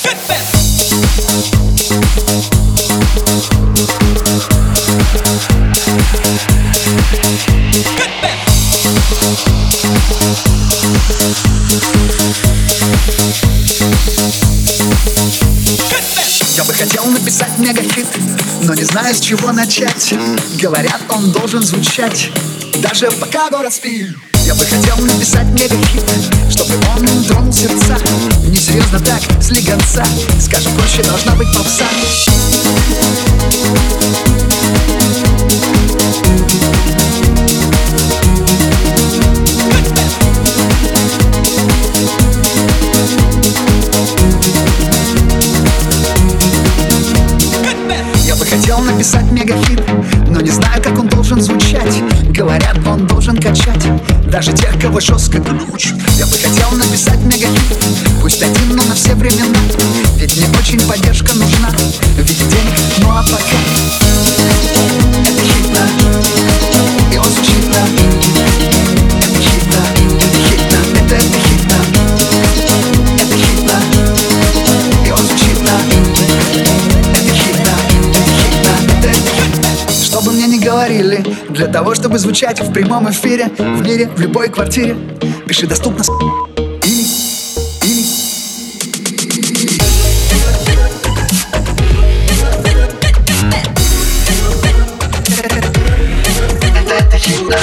Я бы хотел написать мегахит, но не знаю, с чего начать. Говорят, он должен звучать даже пока город спит. Я бы хотел написать мегахит, чтобы он тронул сердца. Несерьезно так слегонца, скажем проще, должна быть попса. Хотел написать мегахит, но не знаю, как он должен звучать. Говорят, он должен качать даже тех, кого жестко глючат. Я бы хотел написать мегахит, пусть один, но на все времена. Ведь мне очень поддержка нужна в виде денег, ну а пока это хитно, и он звучит на. Это хитно, это хитно, это хитно. Это хитно, и он звучит на. Что бы мне ни говорили, для того, чтобы звучать в прямом эфире, в мире, в любой квартире, пиши доступно или. Это хитно.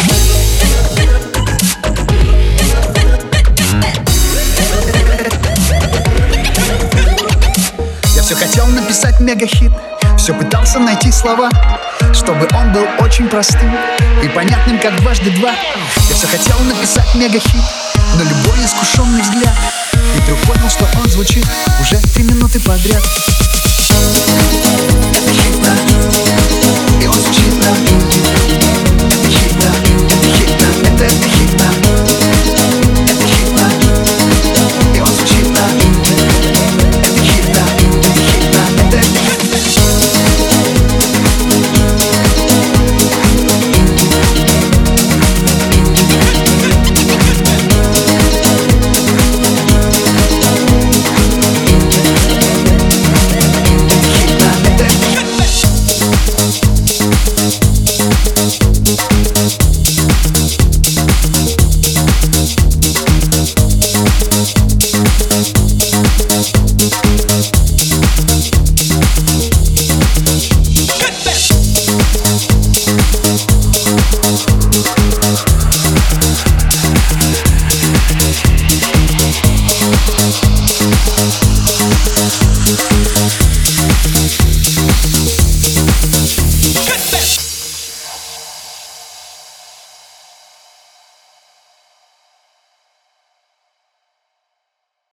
Я все хотел написать мегахит, все пытался найти слова, чтобы он был очень простым и понятным, как дважды два. Я все хотел написать мегахит, но любой искушенный взгляд и вдруг понял, что он звучит уже 3 минуты подряд.